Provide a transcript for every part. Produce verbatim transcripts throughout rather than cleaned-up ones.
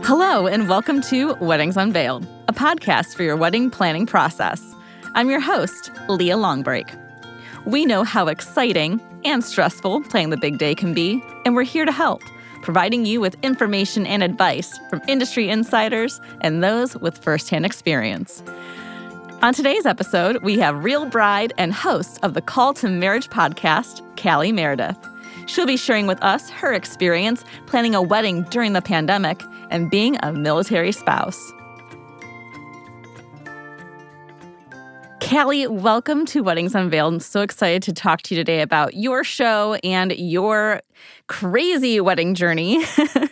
Hello, and welcome to Weddings Unveiled, a podcast for your wedding planning process. I'm your host, Leah Longbreak. We know how exciting and stressful planning the big day can be, and we're here to help, providing you with information and advice from industry insiders and those with firsthand experience. On today's episode, we have real bride and host of the Call to Marriage podcast, Callie Meredith. She'll be sharing with us her experience planning a wedding during the pandemic and being a military spouse. Callie, welcome to Weddings Unveiled. I'm so excited to talk to you today about your show and your crazy wedding journey.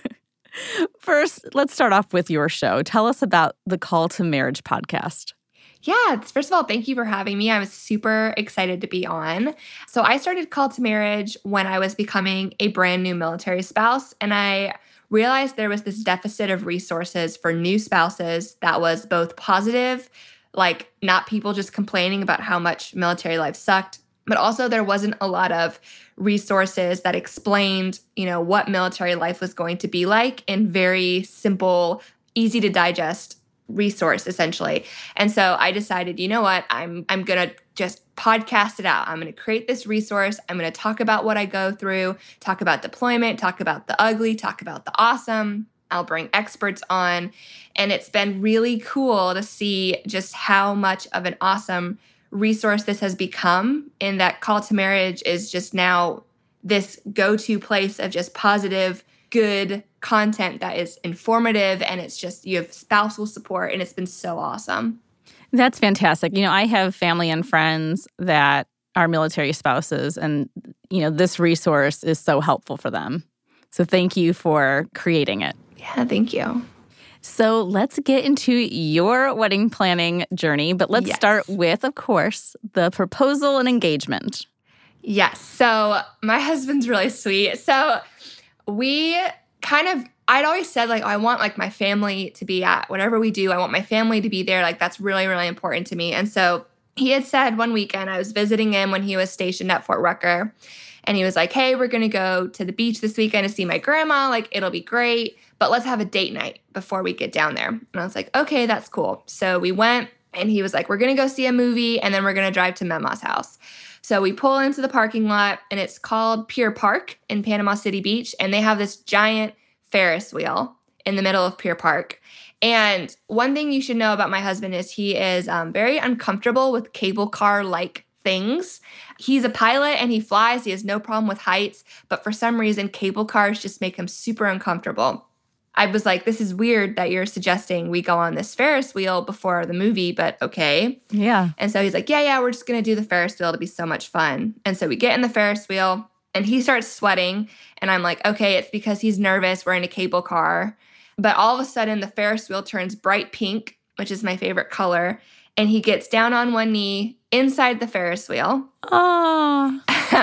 First, let's start off with your show. Tell us about the Call to Marriage podcast. Yeah, first of all, thank you for having me. I was super excited to be on. So I started Call to Marriage when I was becoming a brand new military spouse, and I realized there was this deficit of resources for new spouses that was both positive, like not people just complaining about how much military life sucked, but also there wasn't a lot of resources that explained, you know, what military life was going to be like in very simple, easy to digest resource, essentially. And so I decided, you know what, I'm I'm going to just podcast it out. I'm going to create this resource. I'm going to talk about what I go through, talk about deployment, talk about the ugly, talk about the awesome. I'll bring experts on. And it's been really cool to see just how much of an awesome resource this has become, in that Call to Marriage is just now this go-to place of just positive, good content that is informative, and it's just, you have spousal support, and it's been so awesome. That's fantastic. You know, I have family and friends that are military spouses, and, you know, this resource is so helpful for them. So thank you for creating it. Yeah, thank you. So let's get into your wedding planning journey, but let's yes. start with, of course, the proposal and engagement. Yes. So my husband's really sweet. So we kind of, I'd always said, like, oh, I want, like, my family to be at whatever we do. I want my family to be there. Like, that's really, really important to me. And so he had said one weekend, I was visiting him when he was stationed at Fort Rucker, and he was like, hey, we're going to go to the beach this weekend to see my grandma. Like, it'll be great, but let's have a date night before we get down there. And I was like, okay, that's cool. So we went, and he was like, we're going to go see a movie, and then we're going to drive to Mema's house. So we pull into the parking lot, and it's called Pier Park in Panama City Beach, and they have this giant Ferris wheel in the middle of Pier Park. And one thing you should know about my husband is he is um, very uncomfortable with cable car-like things. He's a pilot and he flies. He has no problem with heights, but for some reason, cable cars just make him super uncomfortable. I was like, this is weird that you're suggesting we go on this Ferris wheel before the movie, but okay. Yeah. And so he's like, yeah, yeah, we're just going to do the Ferris wheel. It'll be so much fun. And so we get in the Ferris wheel, and he starts sweating. And I'm like, okay, it's because he's nervous. We're in a cable car. But all of a sudden, the Ferris wheel turns bright pink, which is my favorite color. And he gets down on one knee inside the Ferris wheel. Oh.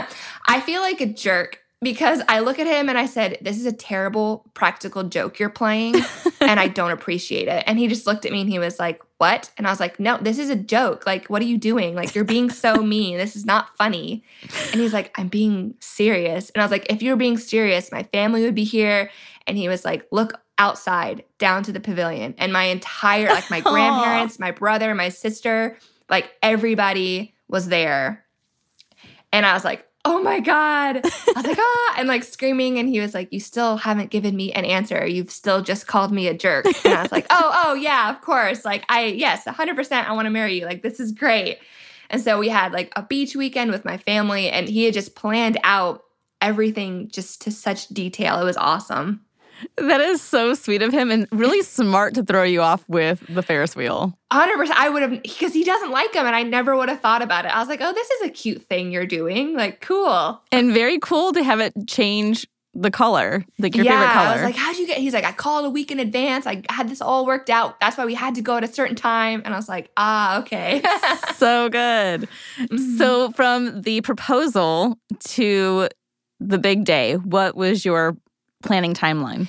I feel like a jerk, because I look at him and I said, this is a terrible practical joke you're playing, and I don't appreciate it. And he just looked at me and he was like, what? And I was like, no, this is a joke. Like, what are you doing? Like, you're being so mean. This is not funny. And he's like, I'm being serious. And I was like, if you were being serious, my family would be here. And he was like, look outside, down to the pavilion. And my entire, like my grandparents, my brother, my sister, like everybody was there. And I was like, oh my God. I was like, ah, and like screaming. And he was like, you still haven't given me an answer. You've still just called me a jerk. And I was like, oh, oh yeah, of course. Like I, yes, one hundred percent I want to marry you. Like, this is great. And so we had like a beach weekend with my family, and he had just planned out everything just to such detail. It was awesome. That is so sweet of him, and really smart to throw you off with the Ferris wheel. one hundred percent I would have, because he doesn't like them, and I never would have thought about it. I was like, oh, this is a cute thing you're doing. Like, cool. And very cool to have it change the color, like your yeah, favorite color. I was like, how'd you get, he's like, I called a week in advance. I had this all worked out. That's why we had to go at a certain time. And I was like, ah, okay. So good. Mm-hmm. So from the proposal to the big day, what was your planning timeline?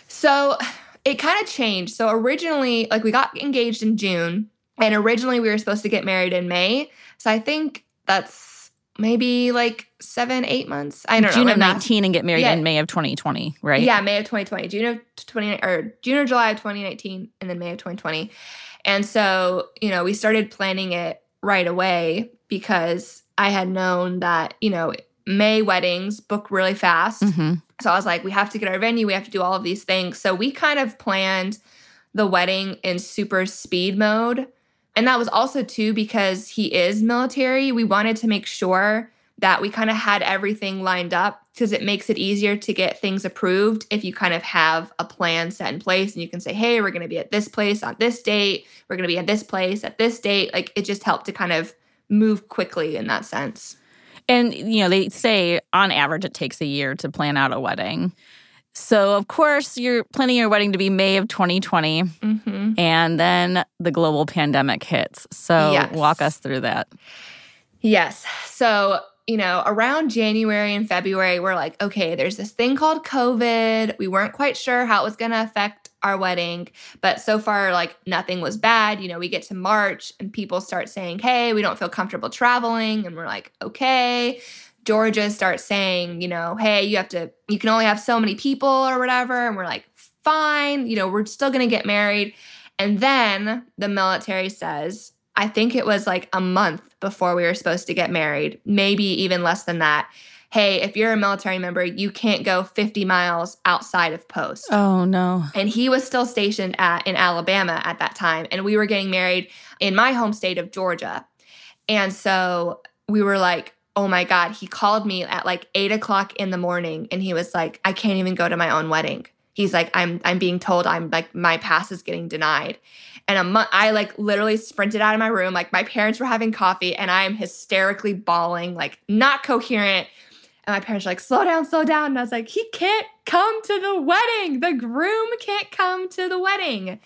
So it kind of changed. So originally, like, we got engaged in June, and originally we were supposed to get married in May. So I think that's maybe like seven, eight months. I don't June know. of nineteen and get married yeah. in May of twenty twenty, right? Yeah, May of twenty twenty. June of twenty or June or July of twenty nineteen, and then May of twenty twenty. And so, you know, we started planning it right away because I had known that, you know, May weddings book really fast. Mm-hmm. So I was like, we have to get our venue. We have to do all of these things. So we kind of planned the wedding in super speed mode. And that was also, too, because he is military. We wanted to make sure that we kind of had everything lined up because it makes it easier to get things approved if you kind of have a plan set in place and you can say, hey, we're going to be at this place on this date. We're going to be at this place at this date. Like, it just helped to kind of move quickly in that sense. And, you know, they say on average it takes a year to plan out a wedding. So, of course, you're planning your wedding to be May of twenty twenty, Mm-hmm. and then the global pandemic hits. So Yes. walk us through that. Yes. So, you know, around January and February, we're like, okay, there's this thing called COVID. We weren't quite sure how it was going to affect our wedding, but so far, like, nothing was bad. You know, we get to March and people start saying, hey, we don't feel comfortable traveling. And we're like, okay. Georgia starts saying, you know, hey, you have to, you can only have so many people or whatever. And we're like, fine, you know, we're still going to get married. And then the military says, I think it was like a month before we were supposed to get married, maybe even less than that. Hey, if you're a military member, you can't go fifty miles outside of post. Oh, no. And he was still stationed at in Alabama at that time. And we were getting married in my home state of Georgia. And so we were like, oh my God, he called me at like eight o'clock in the morning. And he was like, I can't even go to my own wedding. He's like, I'm I'm being told I'm like, my pass is getting denied. And a month, I like literally sprinted out of my room. Like, my parents were having coffee and I'm hysterically bawling, like not coherent. And my parents were like, slow down, slow down. And I was like, he can't come to the wedding. The groom can't come to the wedding.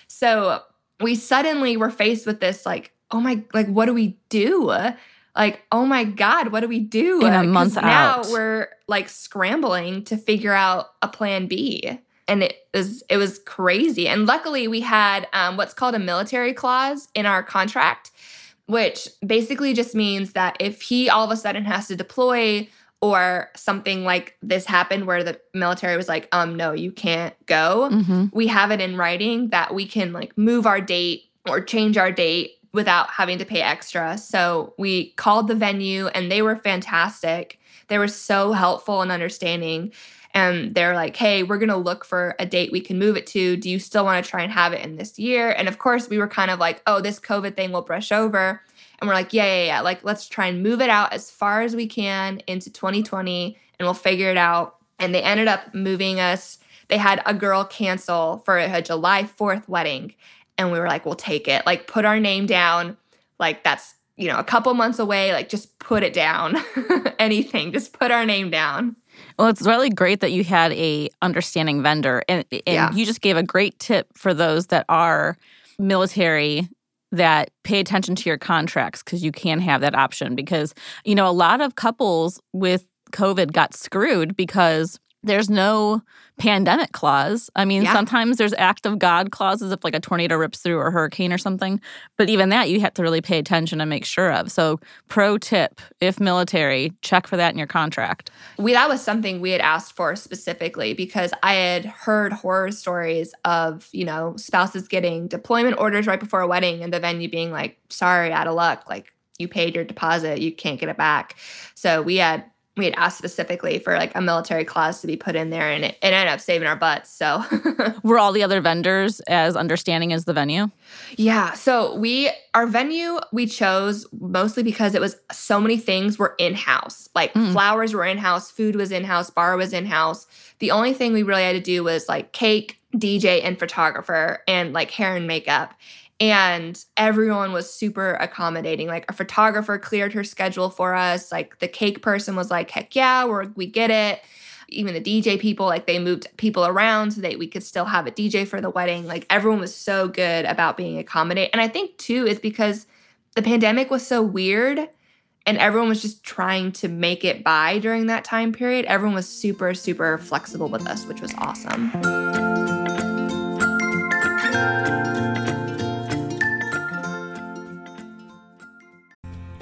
So we suddenly were faced with this like, oh my, like, what do we do? Like, oh my God, what do we do? In a month now out. we're like scrambling to figure out a plan B. And it was it was crazy. And luckily we had um, what's called a military clause in our contract, which basically just means that if he all of a sudden has to deploy or something like this happened where the military was like, um, no, you can't go, Mm-hmm. we have it in writing that we can like move our date or change our date without having to pay extra. So we called the venue and they were fantastic. They were so helpful and understanding. And they're like, hey, we're going to look for a date we can move it to. Do you still want to try and have it in this year? And of course, we were kind of like, oh, this COVID thing will brush over. And we're like, yeah, yeah, yeah. Like, let's try and move it out as far as we can into twenty twenty and we'll figure it out. And they ended up moving us. They had a girl cancel for a July fourth wedding. And we were like, we'll take it. Like, put our name down. Like, that's, you know, a couple months away. Like, just put it down. Anything. Just put our name down. Well, it's really great that you had a understanding vendor. And, and Yeah. you just gave a great tip for those that are military that pay attention to your contracts because you can have that option. Because, you know, a lot of couples with COVID got screwed because there's no pandemic clause. I mean, Yeah. sometimes there's act of God clauses if like a tornado rips through or a hurricane or something. But even that you have to really pay attention and make sure of. So pro tip, if military, check for that in your contract. We that was something we had asked for specifically because I had heard horror stories of, you know, spouses getting deployment orders right before a wedding and the venue being like, sorry, out of luck, like you paid your deposit, you can't get it back. So we had we had asked specifically for like a military clause to be put in there and it, it ended up saving our butts. So Were all the other vendors as understanding as the venue? yeah. So we, our venue, we chose mostly because it was so many things were in-house. Like Mm. flowers were in-house, food was in-house, bar was in-house. The only thing we really had to do was like cake, D J, and photographer and like hair and makeup. And everyone was super accommodating. Like a photographer cleared her schedule for us. Like the cake person was like, heck yeah, we're, we get it. Even the D J people, like they moved people around so that we could still have a D J for the wedding. Like everyone was so good about being accommodating. And I think too is because the pandemic was so weird and everyone was just trying to make it by during that time period. Everyone was super, super flexible with us, which was awesome.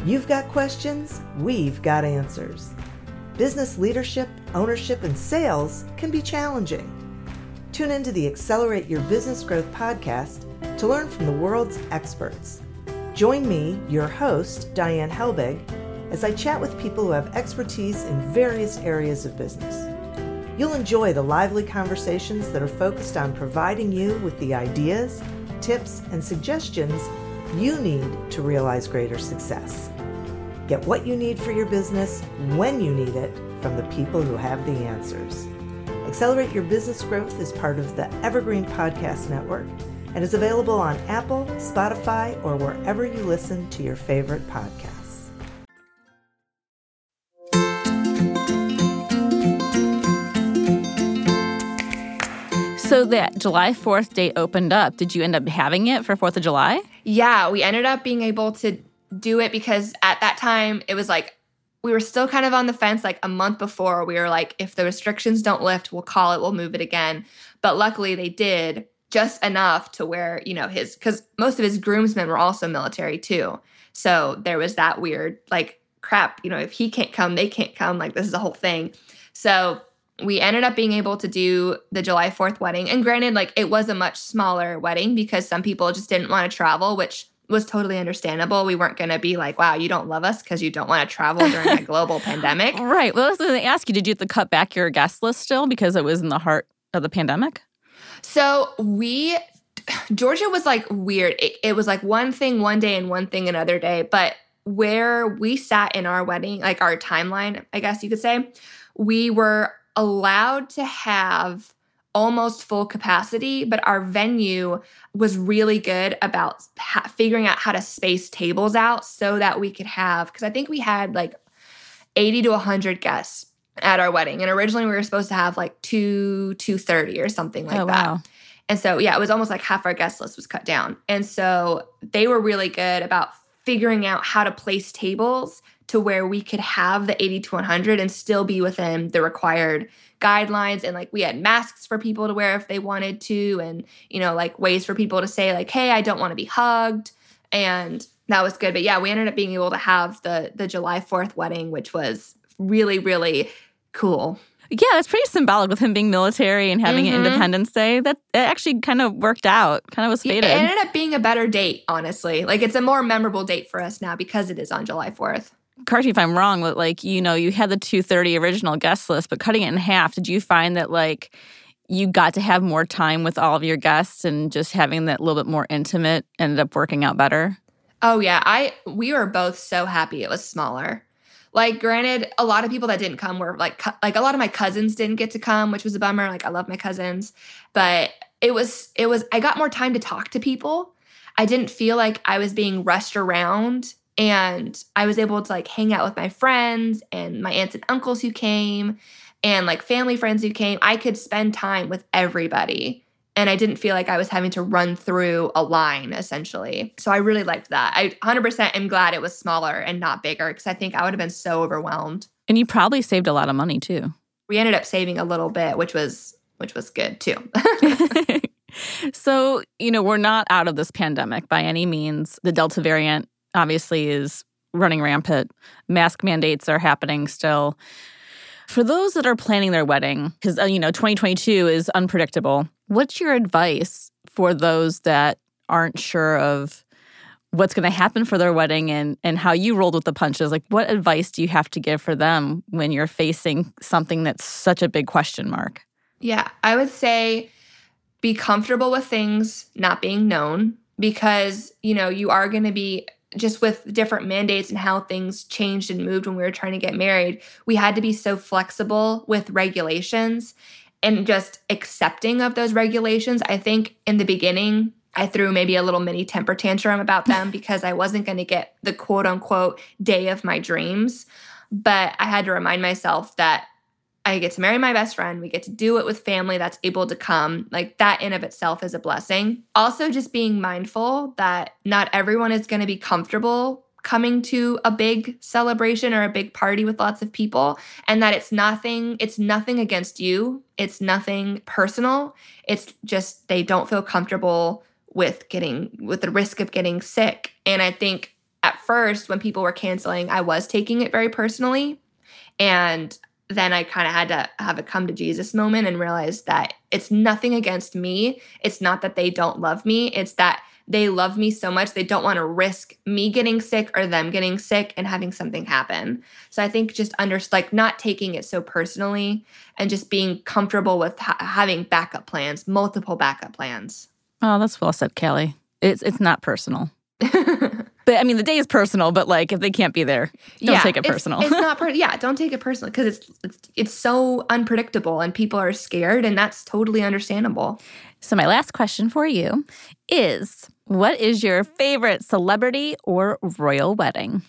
You've got questions, we've got answers. Business leadership, ownership, and sales can be challenging. Tune into the Accelerate Your Business Growth podcast to learn from the world's experts. Join me, your host, Diane Helbig, as I chat with people who have expertise in various areas of business. You'll enjoy the lively conversations that are focused on providing you with the ideas, tips, and suggestions you need to realize greater success. Get what you need for your business when you need it from the people who have the answers. Accelerate Your Business Growth is part of the Evergreen Podcast Network and is available on Apple, Spotify, or wherever you listen to your favorite podcasts. So that July fourth date opened up. Did you end up having it for fourth of July? Yeah, we ended up being able to do it because at that time it was like we were still kind of on the fence. Like a month before, we were like, if the restrictions don't lift, we'll call it, we'll move it again. But luckily they did, just enough to where, you know, his, because most of his groomsmen were also military too. So there was that weird, like, crap, you know, if he can't come, they can't come. Like, this is a whole thing. So we ended up being able to do the July fourth wedding. And granted, like, it was a much smaller wedding because some people just didn't want to travel, which was totally understandable. We weren't going to be like, wow, you don't love us because you don't want to travel during a global pandemic. Right. Well, I was going to ask you, did you have to cut back your guest list still because it was in the heart of the pandemic? So we, Georgia was like weird. It, it was like one thing one day and one thing another day. But where we sat in our wedding, like our timeline, I guess you could say, we were allowed to have almost full capacity, but our venue was really good about ha- figuring out how to space tables out so that we could have, because I think we had like eighty to one hundred guests at our wedding. And originally we were supposed to have like two, two thirty or something like oh, that. Wow. And so, yeah, it was almost like half our guest list was cut down. And so they were really good about figuring out how to place tables to where we could have the eighty to one hundred and still be within the required guidelines. And like we had masks for people to wear if they wanted to, and, you know, like ways for people to say like, hey, I don't want to be hugged. And that was good. But yeah, we ended up being able to have the the July fourth wedding, which was really, really cool. Yeah, that's pretty symbolic with him being military and having Mm-hmm. an Independence Day. That it actually kind of worked out, kind of was It fated. ended up being a better date, honestly. Like it's a more memorable date for us now because it is on July fourth. Correct me if I'm wrong, but like, you know, you had the two thirty original guest list, but cutting it in half, did you find that like you got to have more time with all of your guests and just having that little bit more intimate ended up working out better? Oh yeah, I we were both so happy it was smaller. Like granted, a lot of people that didn't come were like like a lot of my cousins didn't get to come, which was a bummer. Like I love my cousins, but it was it was I got more time to talk to people. I didn't feel like I was being rushed around. And I was able to like hang out with my friends and my aunts and uncles who came and like family friends who came. I could spend time with everybody. And I didn't feel like I was having to run through a line, essentially. So I really liked that. I one hundred percent am glad it was smaller and not bigger because I think I would have been so overwhelmed. And you probably saved a lot of money too. We ended up saving a little bit, which was which was good too. So, you know, we're not out of this pandemic by any means. The Delta variant obviously is running rampant. Mask mandates are happening still. For those that are planning their wedding, because, you know, twenty twenty-two is unpredictable, what's your advice for those that aren't sure of what's going to happen for their wedding and, and how you rolled with the punches? Like, what advice do you have to give for them when you're facing something that's such a big question mark? Yeah, I would say be comfortable with things not being known because, you know, you are going to be just with different mandates and how things changed and moved when we were trying to get married, we had to be so flexible with regulations and just accepting of those regulations. I think in the beginning, I threw maybe a little mini temper tantrum about them because I wasn't going to get the quote unquote day of my dreams. But I had to remind myself that I get to marry my best friend. We get to do it with family that's able to come. Like that in of itself is a blessing. Also just being mindful that not everyone is going to be comfortable coming to a big celebration or a big party with lots of people, and that it's nothing, it's nothing against you. It's nothing personal. It's just they don't feel comfortable with getting, with the risk of getting sick. And I think at first, when people were canceling, I was taking it very personally. And then I kind of had to have a come to Jesus moment and realize that it's nothing against me. It's not that they don't love me. It's that they love me so much they don't want to risk me getting sick or them getting sick and having something happen. So I think just under like not taking it so personally and just being comfortable with ha- having backup plans, multiple backup plans. Oh, that's well said, Callie. It's it's not personal. But I mean, the day is personal, but like if they can't be there, don't yeah, take it it's, personal. It's not per- yeah, don't take it personally because it's, it's it's so unpredictable and people are scared, and that's totally understandable. So my last question for you is, what is your favorite celebrity or royal wedding?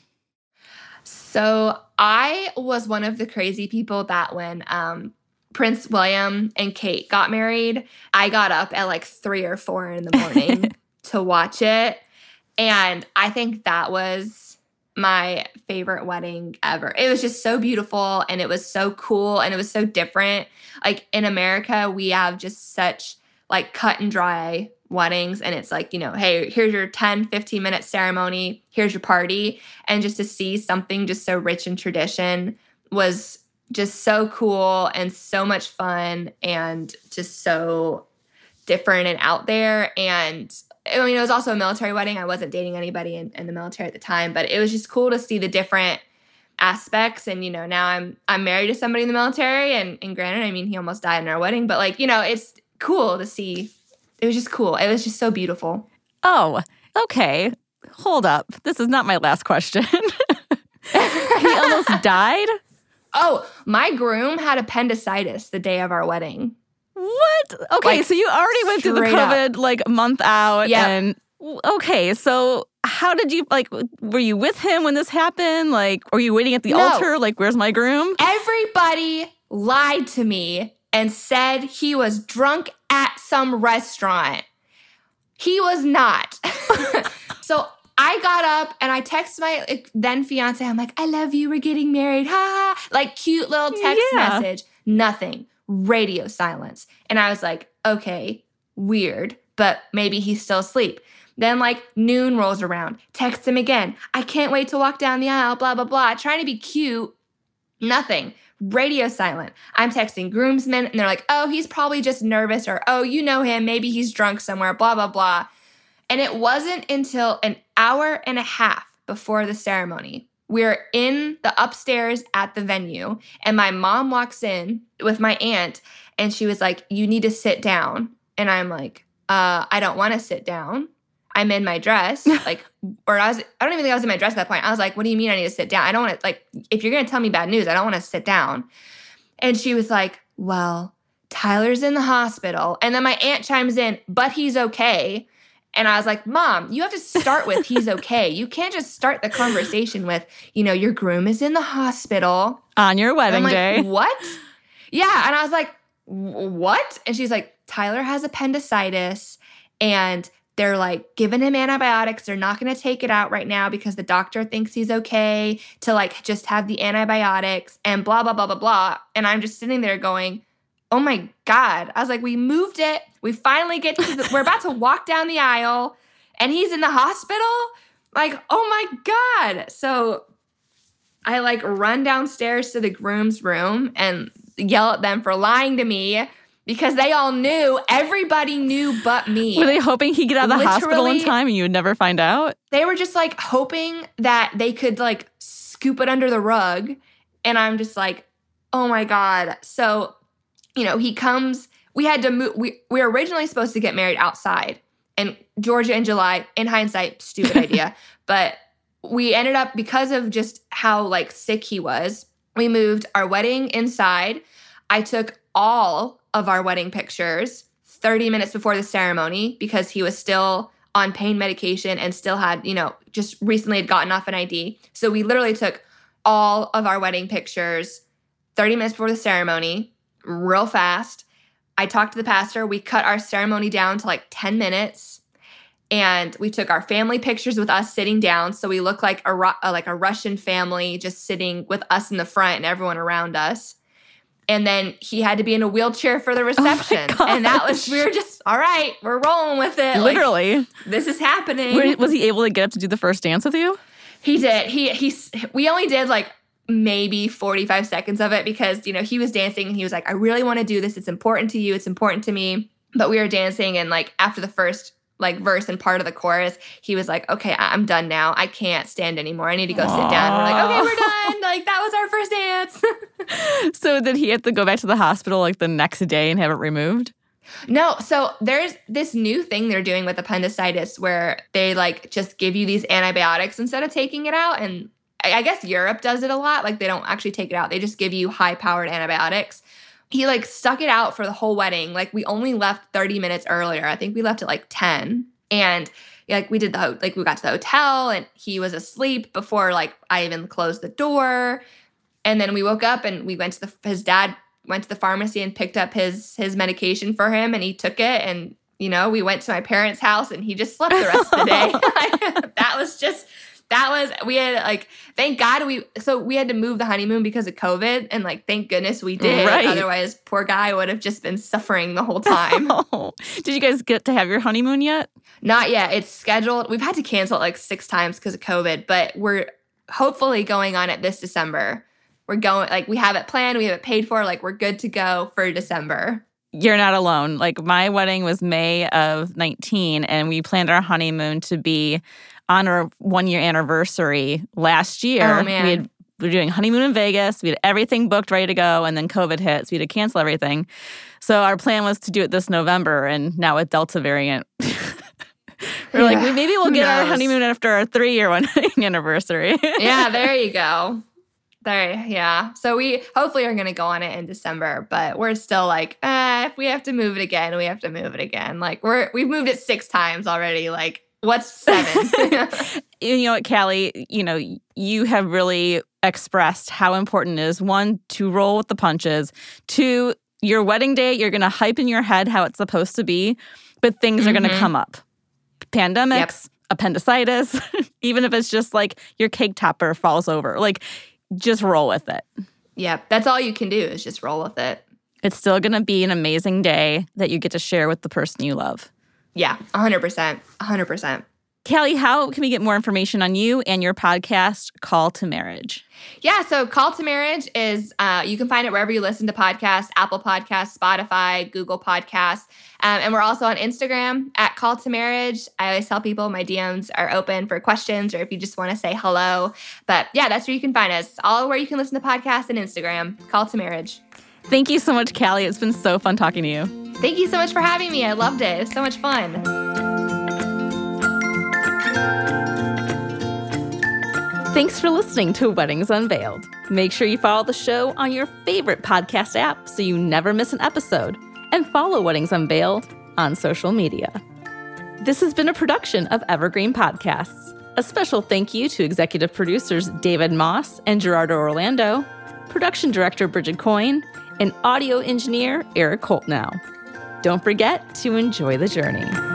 So I was one of the crazy people that when um, Prince William and Kate got married, I got up at like three or four in the morning to watch it. And I think that was my favorite wedding ever. It was just so beautiful and it was so cool and it was so different. Like in America, we have just such like cut and dry weddings. And it's like, you know, hey, here's your ten, fifteen minute ceremony. Here's your party. And just to see something just so rich in tradition was just so cool and so much fun and just so different and out there. And I mean, it was also a military wedding. I wasn't dating anybody in, in the military at the time, but it was just cool to see the different aspects. And, you know, now I'm I'm married to somebody in the military. And, and granted, I mean, he almost died in our wedding. But, like, you know, it's cool to see. It was just cool. It was just so beautiful. Oh, okay. Hold up. This is not my last question. He almost died? Oh, my groom had appendicitis the day of our wedding. What? Okay, Like, so you already went through the straight up. COVID like month out. Yep. And okay, so how did you, like, were you with him when this happened? Like, were you waiting at the No. altar? Like, where's my groom? Everybody lied to me and said he was drunk at some restaurant. He was not. So I got up and I texted my like, then fiance. I'm like, I love you. We're getting married. Ha ha. Like cute little text Yeah. message. Nothing. Radio silence. And I was like, okay, weird, but maybe he's still asleep. Then like noon rolls around. Text him again. I can't wait to walk down the aisle, blah, blah, blah. Trying to be cute. Nothing. Radio silent. I'm texting groomsmen and they're like, oh, he's probably just nervous or, oh, you know him. Maybe he's drunk somewhere, blah, blah, blah. And it wasn't until an hour and a half before the ceremony. We're in the upstairs at the venue and my mom walks in with my aunt and she was like, you need to sit down. And I'm like, uh, I don't want to sit down. I'm in my dress. Like, or I was, I don't even think I was in my dress at that point. I was like, what do you mean I need to sit down? I don't want to, like, if you're going to tell me bad news, I don't want to sit down. And she was like, well, Tyler's in the hospital. And then my aunt chimes in, but he's okay. And I was like, Mom, you have to start with he's okay. You can't just start the conversation with, you know, your groom is in the hospital. On your wedding I'm like, day. what? Yeah. And I was like, what? And she's like, Tyler has appendicitis and they're like giving him antibiotics. They're not going to take it out right now because the doctor thinks he's okay to like just have the antibiotics and blah, blah, blah, blah, blah. And I'm just sitting there going, oh my God. I was like, we moved it. We finally get to the, we're about to walk down the aisle and he's in the hospital. Like, oh my God. So I like run downstairs to the groom's room and yell at them for lying to me because they all knew. Everybody knew but me. Were they hoping he'd get out of the Literally, hospital in time and you would never find out? They were just like hoping that they could like scoop it under the rug. And I'm just like, oh my God. So, you know, he comes, we had to move, we, we were originally supposed to get married outside. And Georgia in July, in hindsight, stupid idea. But we ended up, because of just how like sick he was, we moved our wedding inside. I took all of our wedding pictures thirty minutes before the ceremony because he was still on pain medication and still had, you know, just recently had gotten off an I D. So we literally took all of our wedding pictures thirty minutes before the ceremony, real fast. I talked to the pastor. We cut our ceremony down to like ten minutes. And we took our family pictures with us sitting down. So we look like a, like a Russian family just sitting with us in the front and everyone around us. And then he had to be in a wheelchair for the reception. Oh and that was, we were just, all right, we're rolling with it. Literally. Like, this is happening. Were- was he able to get up to do the first dance with you? He did. He he. We only did like maybe forty-five seconds of it because, you know, he was dancing and he was like, I really want to do this. It's important to you. It's important to me. But we were dancing, and like after the first like verse and part of the chorus, he was like, okay, I'm done now. I can't stand anymore. I need to go Aww. sit down. We're like, okay, we're done. Like that was our first dance. So did he have to go back to the hospital like the next day and have it removed? No. So there's this new thing they're doing with appendicitis where they like just give you these antibiotics instead of taking it out. And I guess Europe does it a lot. Like they don't actually take it out. They just give you high-powered antibiotics. He like stuck it out for the whole wedding. Like we only left thirty minutes earlier. I think we left at like ten. And like we did the, ho- like we got to the hotel and he was asleep before like I even closed the door. And then we woke up and we went to the, his dad went to the pharmacy and picked up his, his medication for him and he took it. And, you know, we went to my parents' house and he just slept the rest of the day. That was just, that was, we had like, thank God we, so we had to move the honeymoon because of COVID. And like, thank goodness we did. Right. Otherwise, poor guy would have just been suffering the whole time. Oh. Did you guys get to have your honeymoon yet? Not yet. It's scheduled. We've had to cancel it like six times because of COVID, but we're hopefully going on it this December. We're going, like, we have it planned. We have it paid for. Like, we're good to go for December. You're not alone. Like, my wedding was May of nineteen, and we planned our honeymoon to be on our one-year anniversary last year. Oh, man. We, had, we were doing honeymoon in Vegas. We had everything booked, ready to go, and then COVID hit, so we had to cancel everything. So our plan was to do it this November, and now with Delta variant, we're yeah, like, well, maybe we'll get our honeymoon after our three-year wedding anniversary. Yeah, there you go. There, yeah. So we hopefully are going to go on it in December, but we're still like, eh, if we have to move it again, we have to move it again. Like we're we've moved it six times already. Like what's seven? You know what, Callie? You know you have really expressed how important it is, one, to roll with the punches. Two, your wedding day, you're going to hype in your head how it's supposed to be, but things mm-hmm. are going to come up. Pandemics, yep. appendicitis, even if it's just like your cake topper falls over. Like. Just roll with it. Yeah, that's all you can do is just roll with it. It's still going to be an amazing day that you get to share with the person you love. Yeah, one hundred percent. one hundred percent. Callie, how can we get more information on you and your podcast, Call to Marriage? Yeah, so Call to Marriage is, uh, you can find it wherever you listen to podcasts, Apple Podcasts, Spotify, Google Podcasts. Um, and we're also on Instagram at Call to Marriage. I always tell people my D Ms are open for questions or if you just want to say hello. But yeah, that's where you can find us. All where you can listen to podcasts and Instagram, Call to Marriage. Thank you so much, Callie. It's been so fun talking to you. Thank you so much for having me. I loved it. It was so much fun. Thanks for listening to Weddings Unveiled. Make sure you follow the show on your favorite podcast app so you never miss an episode. And follow Weddings Unveiled on social media. This has been a production of Evergreen Podcasts. A special thank you to executive producers David Moss and Gerardo Orlando, production director Bridget Coyne, and audio engineer Eric Holtnow. Don't forget to enjoy the journey.